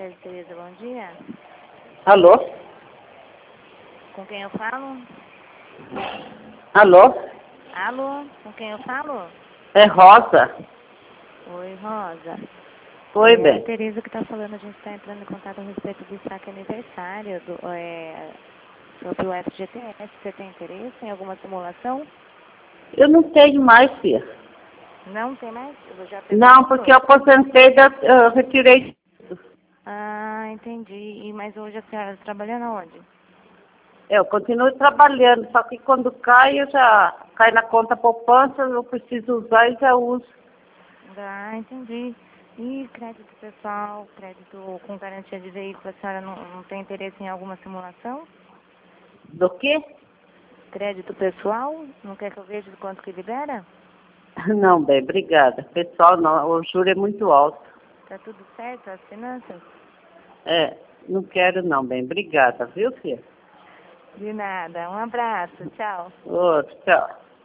Tereza, bom dia. Alô? Com quem eu falo? Alô? Alô, com quem eu falo? É Rosa? Oi, Rosa. Oi, É a bem. Tereza que está falando, a gente está entrando em contato a respeito do saque aniversário sobre o FGTS. Você tem interesse em alguma simulação? Eu não tenho mais, filha. Não tem mais? Eu já pegou Não, tudo? porque eu aposentei, eu retirei. Ah, entendi. Mas hoje a senhora está trabalhando aonde? Eu continuo trabalhando, só que quando cai, eu já cai na conta poupança, eu preciso usar e já uso. Ah, entendi. E crédito pessoal, crédito com garantia de veículo, a senhora não tem interesse em alguma simulação? Do quê? Crédito pessoal? Não quer que eu veja de quanto que libera? Não, bem, obrigada. Pessoal, não, o juro é muito alto. Tá tudo certo, as finanças? É, não quero não, bem, obrigada, viu, filha? De nada. Um abraço. Tchau. Outro, tchau.